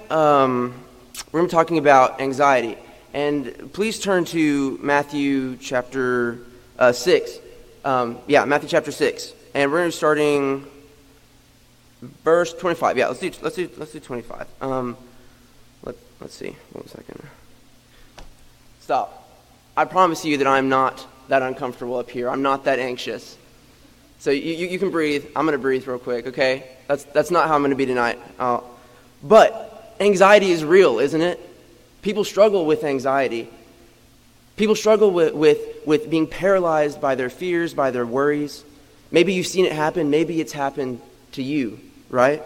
we're going to be talking about anxiety. And please turn to Matthew chapter 6. Matthew chapter 6. And we're going to be starting verse 25. Yeah, let's do 25. Let's see. 1 second. Stop. I promise you that I'm not that uncomfortable up here. I'm not that anxious. So you can breathe. I'm going to breathe real quick, okay? That's not how I'm going to be tonight. But anxiety is real, isn't it? People struggle with anxiety. People struggle with being paralyzed by their fears, by their worries. Maybe you've seen it happen. Maybe it's happened to you, right?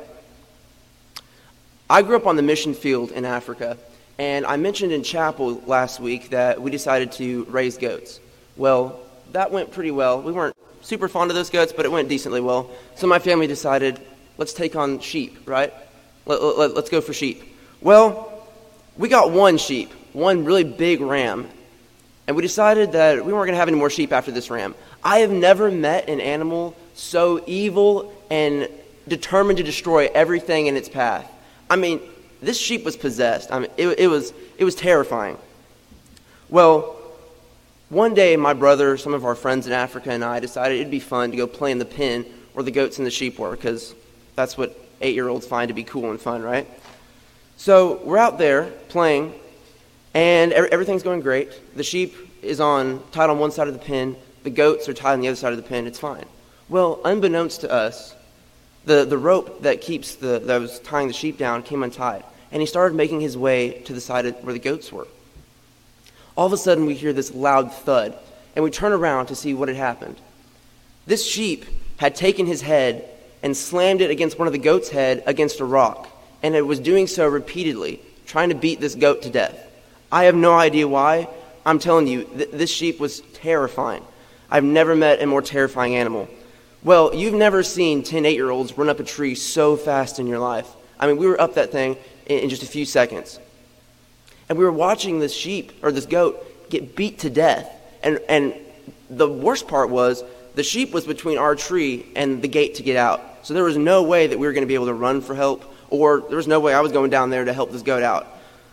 I grew up on the mission field in Africa, and I mentioned in chapel last week that we decided to raise goats. Well, that went pretty well. We weren't super fond of those goats, but it went decently well. So my family decided, let's take on sheep, right? Let's go for sheep. Well, we got one sheep, one really big ram, and we decided that we weren't going to have any more sheep after this ram. I have never met an animal so evil and determined to destroy everything in its path. I mean, this sheep was possessed. I mean, it was terrifying. Well, one day my brother, some of our friends in Africa, and I decided it'd be fun to go play in the pen where the goats and the sheep were, because that's what 8-year-olds find to be cool and fun, right? So we're out there playing, and everything's going great. The sheep is tied on one side of the pen. The goats are tied on the other side of the pen. It's fine. Well, unbeknownst to us, the rope that was tying the sheep down came untied, and he started making his way to the side where the goats were. All of a sudden, we hear this loud thud, and we turn around to see what had happened. This sheep had taken his head and slammed it against one of the goat's head against a rock, and it was doing so repeatedly, trying to beat this goat to death. I have no idea why. I'm telling you, this sheep was terrifying. I've never met a more terrifying animal. Well, you've never seen 10 8-year-olds run up a tree so fast in your life. I mean, we were up that thing in just a few seconds. And we were watching this sheep, or this goat, get beat to death. And the worst part was, the sheep was between our tree and the gate to get out. So there was no way that we were going to be able to run for help, or there was no way I was going down there to help this goat out.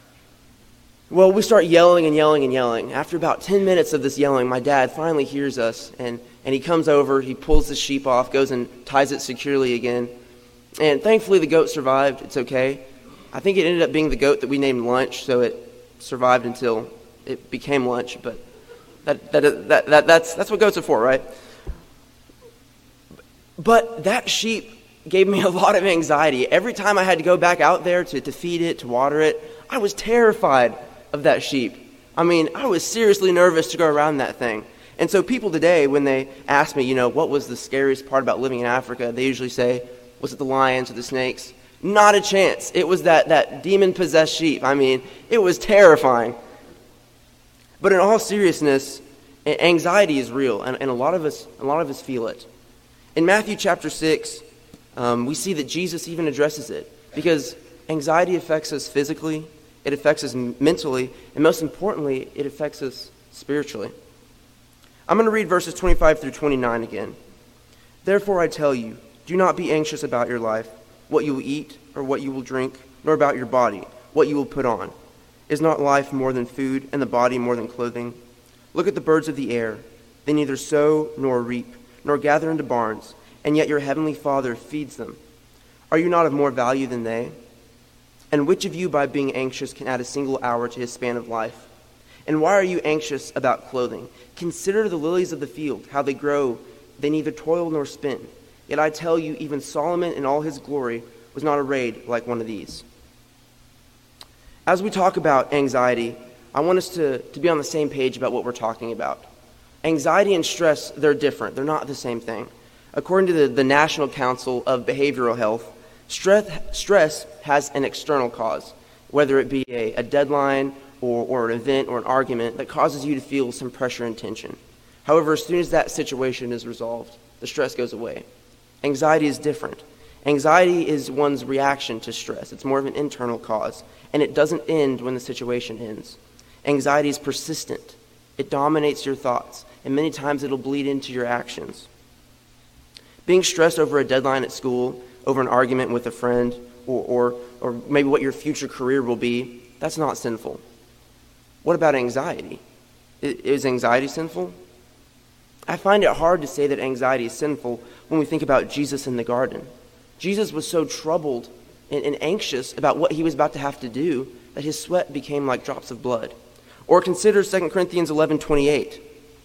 Well, we start yelling and yelling and yelling. After about 10 minutes of this yelling, my dad finally hears us, and he comes over, he pulls the sheep off, goes and ties it securely again. And thankfully the goat survived. It's okay. I think it ended up being the goat that we named Lunch, so it survived until it became Lunch, but that's what goats are for, right? But that sheep gave me a lot of anxiety. Every time I had to go back out there to feed it, to water it, I was terrified of that sheep. I mean, I was seriously nervous to go around that thing. And so people today, when they ask me, what was the scariest part about living in Africa, they usually say, was it the lions or the snakes? Not a chance. It was that demon-possessed sheep. I mean, it was terrifying. But in all seriousness, anxiety is real, and a lot of us feel it. In Matthew chapter 6, we see that Jesus even addresses it, because anxiety affects us physically, it affects us mentally, and most importantly, it affects us spiritually. I'm going to read verses 25 through 29 again. Therefore I tell you, do not be anxious about your life, what you will eat or what you will drink, nor about your body, what you will put on. Is not life more than food, and the body more than clothing? Look at the birds of the air. They neither sow nor reap, nor gather into barns, and yet your heavenly Father feeds them. Are you not of more value than they? And which of you by being anxious can add a single hour to his span of life? And why are you anxious about clothing? Consider the lilies of the field, how they grow. They neither toil nor spin. Yet I tell you, even Solomon in all his glory was not arrayed like one of these. As we talk about anxiety, I want us to be on the same page about what we're talking about. Anxiety and stress, they're different. They're not the same thing. According to the National Council of Behavioral Health, stress has an external cause, whether it be a deadline or an event or an argument that causes you to feel some pressure and tension. However, as soon as that situation is resolved, the stress goes away. Anxiety is different. Anxiety is one's reaction to stress. It's more of an internal cause, and it doesn't end when the situation ends. Anxiety is persistent. It dominates your thoughts, and many times it'll bleed into your actions. Being stressed over a deadline at school, over an argument with a friend, or maybe what your future career will be, that's not sinful. What about anxiety? Is anxiety sinful? I find it hard to say that anxiety is sinful when we think about Jesus in the garden. Jesus was so troubled and anxious about what he was about to have to do that his sweat became like drops of blood. Or consider 2 Corinthians 11:28,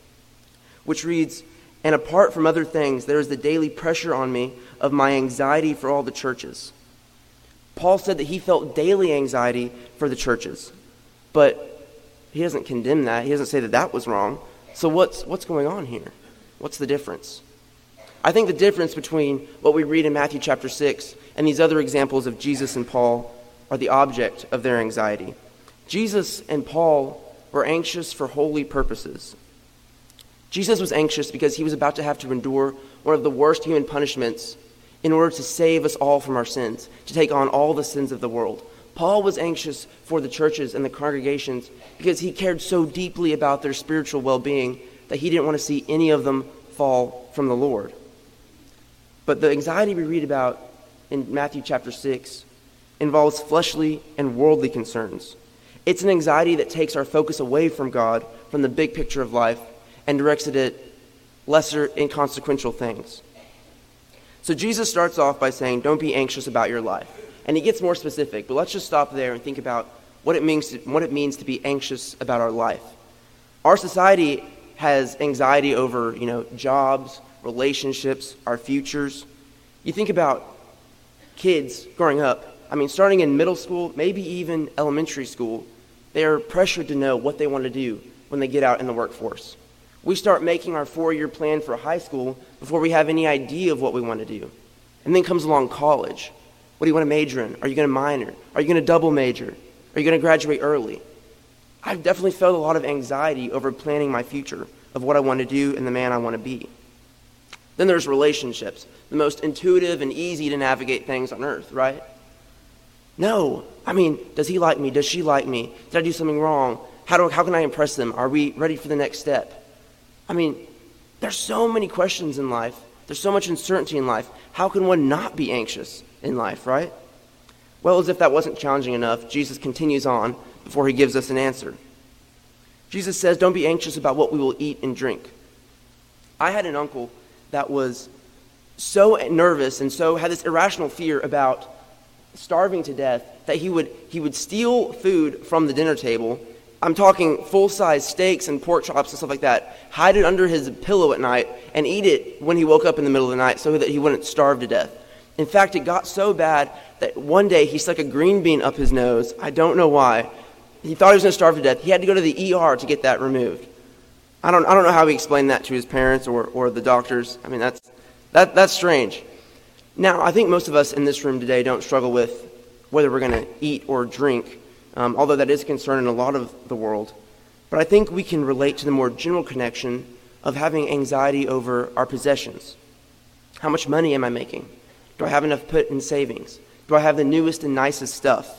which reads, "And apart from other things, there is the daily pressure on me of my anxiety for all the churches." Paul said that he felt daily anxiety for the churches, but he doesn't condemn that. He doesn't say that that was wrong. So what's going on here? What's the difference? I think the difference between what we read in Matthew chapter 6 and these other examples of Jesus and Paul are the object of their anxiety. Jesus and Paul were anxious for holy purposes. Jesus was anxious because he was about to have to endure one of the worst human punishments in order to save us all from our sins, to take on all the sins of the world. Paul was anxious for the churches and the congregations because he cared so deeply about their spiritual well-being that he didn't want to see any of them fall from the Lord. But the anxiety we read about in Matthew chapter 6 involves fleshly and worldly concerns. It's an anxiety that takes our focus away from God, from the big picture of life, and directs it at lesser, inconsequential things. So Jesus starts off by saying, don't be anxious about your life. And he gets more specific, but let's just stop there and think about what it means to be anxious about our life. Our society has anxiety over, jobs, relationships, our futures. You think about kids growing up, starting in middle school, maybe even elementary school, they are pressured to know what they want to do when they get out in the workforce. We start making our 4-year plan for high school before we have any idea of what we want to do. And then comes along college. What do you want to major in? Are you going to minor? Are you going to double major? Are you going to graduate early? I've definitely felt a lot of anxiety over planning my future, of what I want to do and the man I want to be. Then there's relationships, the most intuitive and easy to navigate things on earth, right? No. Does he like me? Does she like me? Did I do something wrong? How can I impress them? Are we ready for the next step? There's so many questions in life. There's so much uncertainty in life. How can one not be anxious in life, right? Well, as if that wasn't challenging enough, Jesus continues on before he gives us an answer. Jesus says, don't be anxious about what we will eat and drink. I had an uncle that was so nervous and so had this irrational fear about starving to death that he would steal food from the dinner table. I'm talking full-size steaks and pork chops and stuff like that, hide it under his pillow at night, and eat it when he woke up in the middle of the night so that he wouldn't starve to death. In fact, it got so bad that one day he stuck a green bean up his nose. I don't know why. He thought he was going to starve to death. He had to go to the ER to get that removed. I don't know how he explained that to his parents or the doctors. That's strange. Now, I think most of us in this room today don't struggle with whether we're going to eat or drink, although that is a concern in a lot of the world. But I think we can relate to the more general connection of having anxiety over our possessions. How much money am I making? Do I have enough put in savings? Do I have the newest and nicest stuff?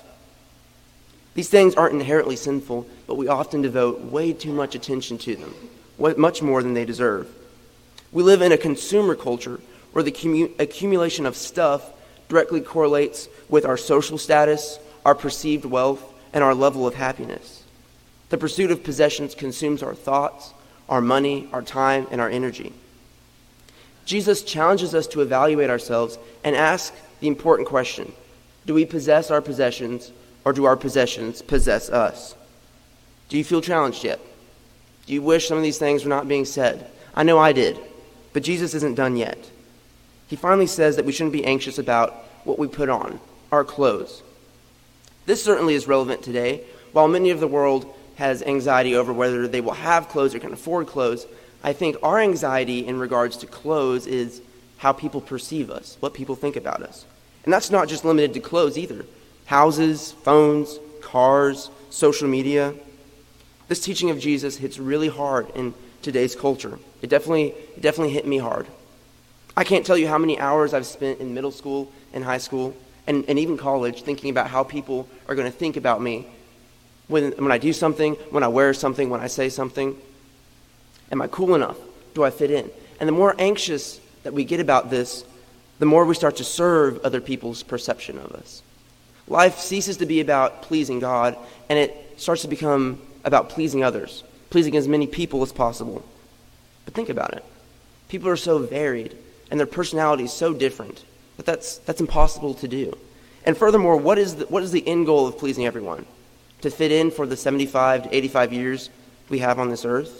These things aren't inherently sinful, but we often devote way too much attention to them, much more than they deserve. We live in a consumer culture where the accumulation of stuff directly correlates with our social status, our perceived wealth, and our level of happiness. The pursuit of possessions consumes our thoughts, our money, our time, and our energy. Jesus challenges us to evaluate ourselves and ask the important question, do we possess our possessions, or do our possessions possess us? Do you feel challenged yet? Do you wish some of these things were not being said? I know I did, but Jesus isn't done yet. He finally says that we shouldn't be anxious about what we put on, our clothes. This certainly is relevant today. While many of the world has anxiety over whether they will have clothes or can afford clothes, I think our anxiety in regards to clothes is how people perceive us, what people think about us. And that's not just limited to clothes either. Houses, phones, cars, social media. This teaching of Jesus hits really hard in today's culture. It definitely hit me hard. I can't tell you how many hours I've spent in middle school and high school and even college thinking about how people are going to think about me when I do something, when I wear something, when I say something. Am I cool enough? Do I fit in? And the more anxious that we get about this, the more we start to serve other people's perception of us. Life ceases to be about pleasing God, and it starts to become about pleasing others, pleasing as many people as possible. But think about it. People are so varied, and their personality is so different, that that's impossible to do. And furthermore, what is the end goal of pleasing everyone? To fit in for the 75 to 85 years we have on this earth?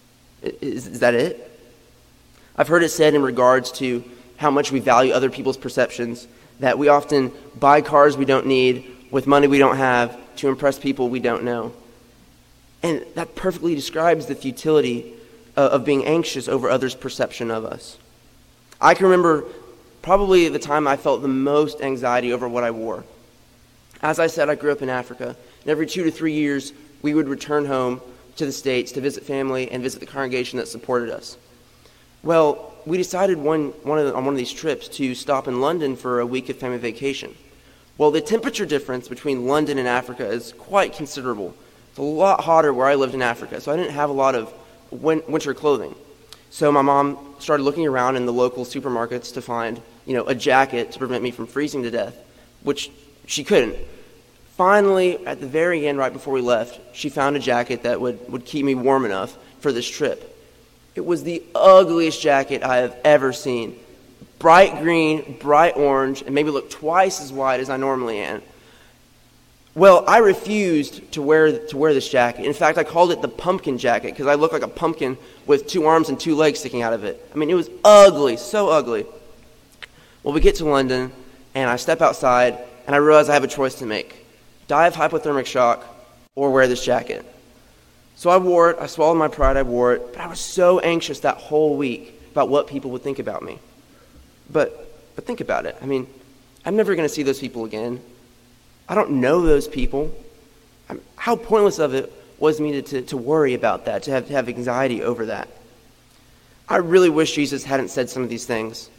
Is that it? I've heard it said in regards to how much we value other people's perceptions, that we often buy cars we don't need with money we don't have to impress people we don't know. And that perfectly describes the futility of being anxious over others' perception of us. I can remember probably the time I felt the most anxiety over what I wore. As I said, I grew up in Africa, and every 2 to 3 years we would return home to the States to visit family and visit the congregation that supported us. Well, we decided on one of these trips to stop in London for a week of family vacation. Well, the temperature difference between London and Africa is quite considerable. It's a lot hotter where I lived in Africa, so I didn't have a lot of winter clothing. So my mom started looking around in the local supermarkets to find, a jacket to prevent me from freezing to death, which she couldn't. Finally, at the very end, right before we left, she found a jacket that would keep me warm enough for this trip. It was the ugliest jacket I have ever seen. Bright green, bright orange, and maybe looked twice as wide as I normally am. Well, I refused to wear this jacket. In fact, I called it the pumpkin jacket because I looked like a pumpkin with 2 arms and 2 legs sticking out of it. I mean, it was ugly, so ugly. Well, we get to London, and I step outside, and I realize I have a choice to make. Die of hypothermic shock or wear this jacket. So I wore it. I swallowed my pride. I wore it. But I was so anxious that whole week about what people would think about me. But think about it. I mean, I'm never going to see those people again. I don't know those people. How pointless of it was me to worry about that, to have anxiety over that. I really wish Jesus hadn't said some of these things.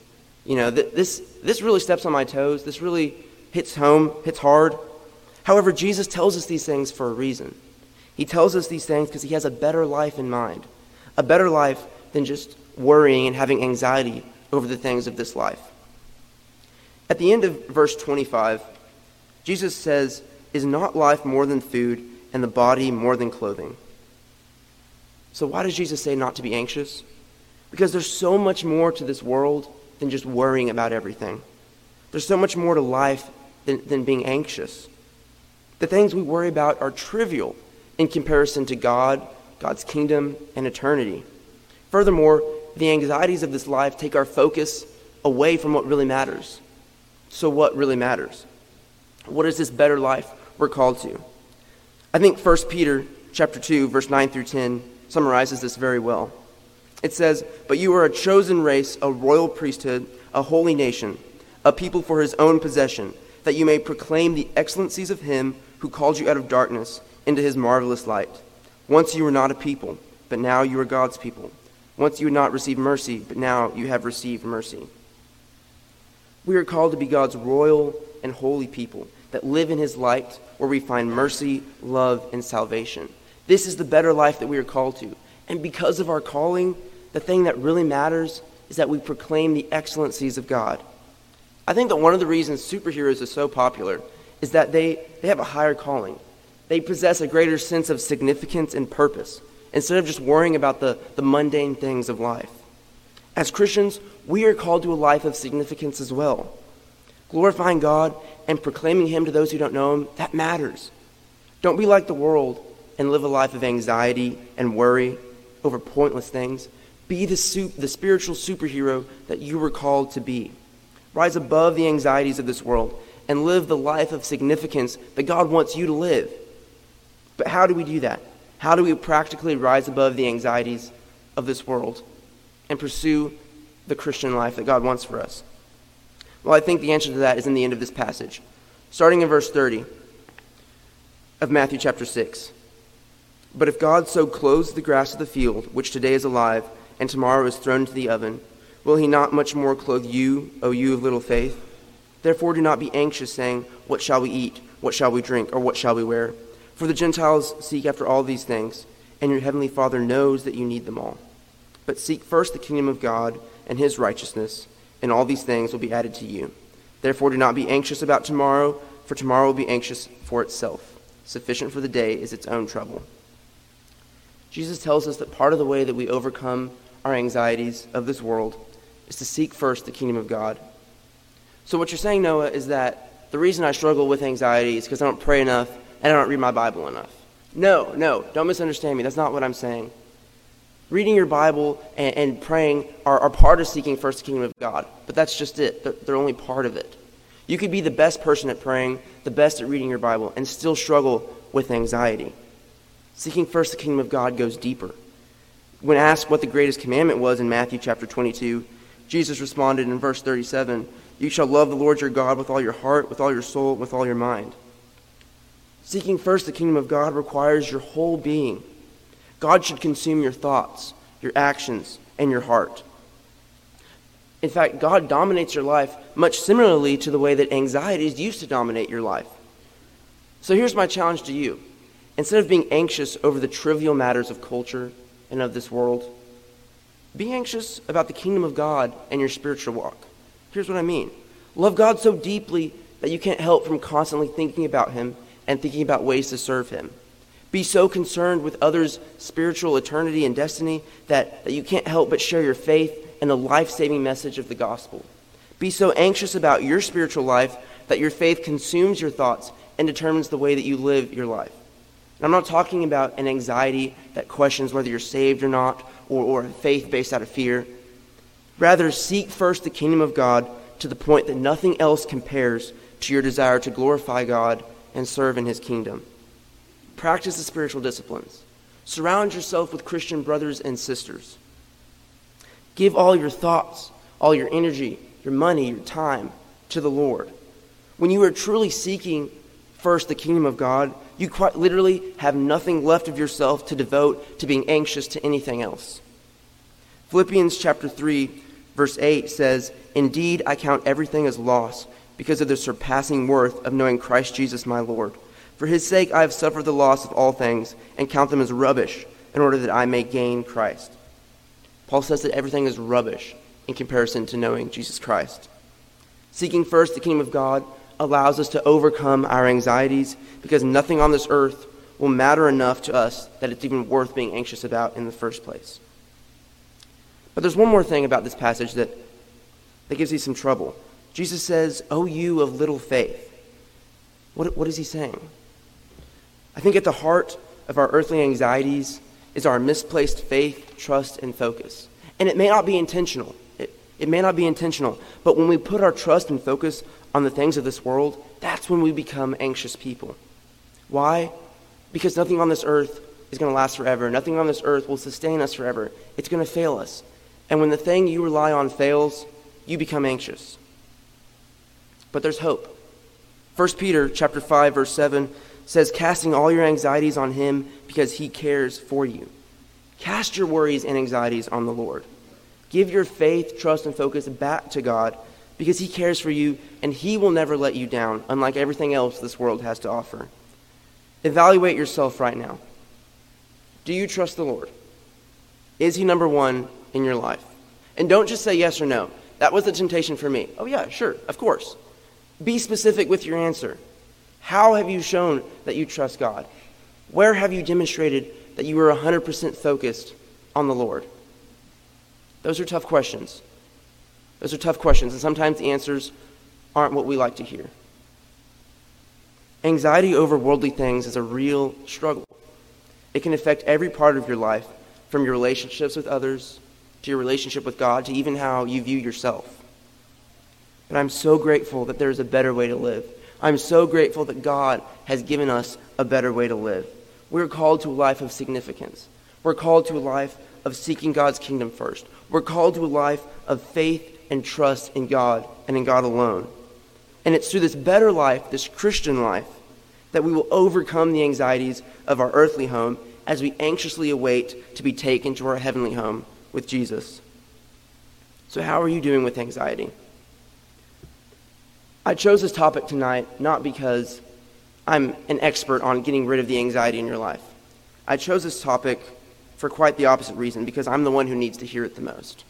This really steps on my toes. This really hits home, hits hard. However, Jesus tells us these things for a reason. He tells us these things because he has a better life in mind, a better life than just worrying and having anxiety over the things of this life. At the end of verse 25, Jesus says, "Is not life more than food, and the body more than clothing?" So why does Jesus say not to be anxious? Because there's so much more to this world than just worrying about everything. There's so much more to life than being anxious. The things we worry about are trivial in comparison to God, God's kingdom, and eternity. Furthermore, the anxieties of this life take our focus away from what really matters. So what really matters? What is this better life we're called to? I think 1 Peter chapter 2, verse 9 through 10 summarizes this very well. It says, "But you are a chosen race, a royal priesthood, a holy nation, a people for his own possession, that you may proclaim the excellencies of him who called you out of darkness into his marvelous light. Once you were not a people, but now you are God's people. Once you had not received mercy, but now you have received mercy." We are called to be God's royal and holy people that live in his light, where we find mercy, love, and salvation. This is the better life that we are called to. And because of our calling, the thing that really matters is that we proclaim the excellencies of God. I think that one of the reasons superheroes are so popular is that they have a higher calling. They possess a greater sense of significance and purpose, instead of just worrying about the mundane things of life. As Christians, we are called to a life of significance as well. Glorifying God and proclaiming him to those who don't know him, that matters. Don't be like the world and live a life of anxiety and worry over pointless things. Be the spiritual superhero that you were called to be. Rise above the anxieties of this world and live the life of significance that God wants you to live. But how do we do that? How do we practically rise above the anxieties of this world and pursue the Christian life that God wants for us? Well, I think the answer to that is in the end of this passage. Starting in verse 30 of Matthew chapter 6. "But if God so clothes the grass of the field, which today is alive, and tomorrow is thrown into the oven, will he not much more clothe you, O you of little faith? Therefore do not be anxious, saying, 'What shall we eat? What shall we drink? Or what shall we wear?' For the Gentiles seek after all these things, and your heavenly Father knows that you need them all. But seek first the kingdom of God and his righteousness, and all these things will be added to you. Therefore do not be anxious about tomorrow, for tomorrow will be anxious for itself. Sufficient for the day is its own trouble. Jesus tells us that part of the way that we overcome our anxieties of this world is to seek first the kingdom of God. So what you're saying, Noah, is that the reason I struggle with anxiety is because I don't pray enough and I don't read my Bible enough. No, don't misunderstand me. That's not what I'm saying. Reading your Bible and praying are part of seeking first the kingdom of God, but that's just it. They're only part of it. You could be the best person at praying, the best at reading your Bible, and still struggle with anxiety. Seeking first the kingdom of God goes deeper. When asked what the greatest commandment was in Matthew chapter 22, Jesus responded in verse 37, "You shall love the Lord your God with all your heart, with all your soul, with all your mind." Seeking first the kingdom of God requires your whole being. God should consume your thoughts, your actions, and your heart. In fact, God dominates your life much similarly to the way that anxieties used to dominate your life. So here's my challenge to you. Instead of being anxious over the trivial matters of culture and of this world, be anxious about the kingdom of God and your spiritual walk. Here's what I mean. Love God so deeply that you can't help from constantly thinking about him and thinking about ways to serve him. Be so concerned with others' spiritual eternity and destiny that you can't help but share your faith and the life-saving message of the gospel. Be so anxious about your spiritual life that your faith consumes your thoughts and determines the way that you live your life. And I'm not talking about an anxiety that questions whether you're saved or not, or a faith based out of fear. Rather, seek first the kingdom of God to the point that nothing else compares to your desire to glorify God and serve in his kingdom. Practice the spiritual disciplines. Surround yourself with Christian brothers and sisters. Give all your thoughts, all your energy, your money, your time to the Lord. When you are truly seeking first the kingdom of God, you quite literally have nothing left of yourself to devote to being anxious to anything else. Philippians chapter 3, verse 8 says, "Indeed, I count everything as loss because of the surpassing worth of knowing Christ Jesus my Lord. For his sake I have suffered the loss of all things and count them as rubbish in order that I may gain Christ." Paul says that everything is rubbish in comparison to knowing Jesus Christ. Seeking first the kingdom of God allows us to overcome our anxieties because nothing on this earth will matter enough to us that it's even worth being anxious about in the first place. But there's one more thing about this passage that gives you some trouble. Jesus says, "O you of little faith." What is he saying? I think at the heart of our earthly anxieties is our misplaced faith, trust, and focus. And it may not be intentional. It may not be intentional. But when we put our trust and focus on the things of this world, that's when we become anxious people. Why? Because nothing on this earth is going to last forever. Nothing on this earth will sustain us forever. It's going to fail us. And when the thing you rely on fails, you become anxious. But there's hope. 1 Peter chapter 5, verse 7 says, "Casting all your anxieties on him because he cares for you." Cast your worries and anxieties on the Lord. Give your faith, trust, and focus back to God because he cares for you and he will never let you down, unlike everything else this world has to offer. Evaluate yourself right now. Do you trust the Lord? Is he number one in your life? And don't just say yes or no. That was the temptation for me. Oh yeah, sure, of course. Be specific with your answer. How have you shown that you trust God? Where have you demonstrated that you are 100% focused on the Lord? Those are tough questions. Those are tough questions, and sometimes the answers aren't what we like to hear. Anxiety over worldly things is a real struggle. It can affect every part of your life, from your relationships with others, to your relationship with God, to even how you view yourself. But I'm so grateful that there's a better way to live. I'm so grateful that God has given us a better way to live. We're called to a life of significance. We're called to a life of seeking God's kingdom first. We're called to a life of faith and trust in God and in God alone. And it's through this better life, this Christian life, that we will overcome the anxieties of our earthly home as we anxiously await to be taken to our heavenly home with Jesus. So how are you doing with anxiety? I chose this topic tonight not because I'm an expert on getting rid of the anxiety in your life. I chose this topic for quite the opposite reason, because I'm the one who needs to hear it the most.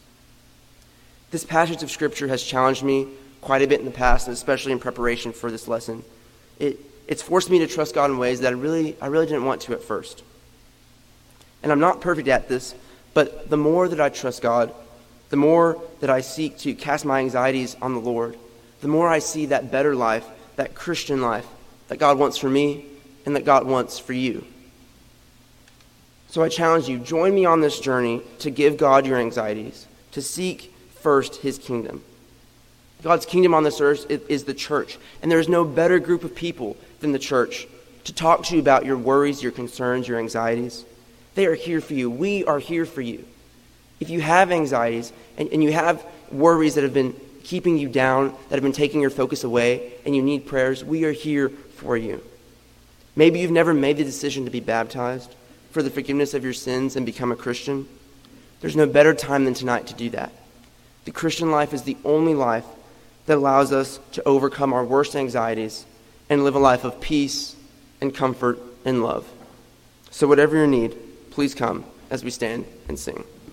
This passage of Scripture has challenged me quite a bit in the past, and especially in preparation for this lesson. It's forced me to trust God in ways that I really didn't want to at first. And I'm not perfect at this, but the more that I trust God, the more that I seek to cast my anxieties on the Lord, the more I see that better life, that Christian life that God wants for me and that God wants for you. So I challenge you, join me on this journey to give God your anxieties, to seek first his kingdom. God's kingdom on this earth is the church, and there is no better group of people than the church to talk to you about your worries, your concerns, your anxieties. They are here for you. We are here for you. If you have anxieties and you have worries that have been keeping you down, that have been taking your focus away, and you need prayers, we are here for you. Maybe you've never made the decision to be baptized for the forgiveness of your sins and become a Christian. There's no better time than tonight to do that. The Christian life is the only life that allows us to overcome our worst anxieties and live a life of peace and comfort and love. So whatever your need, please come as we stand and sing.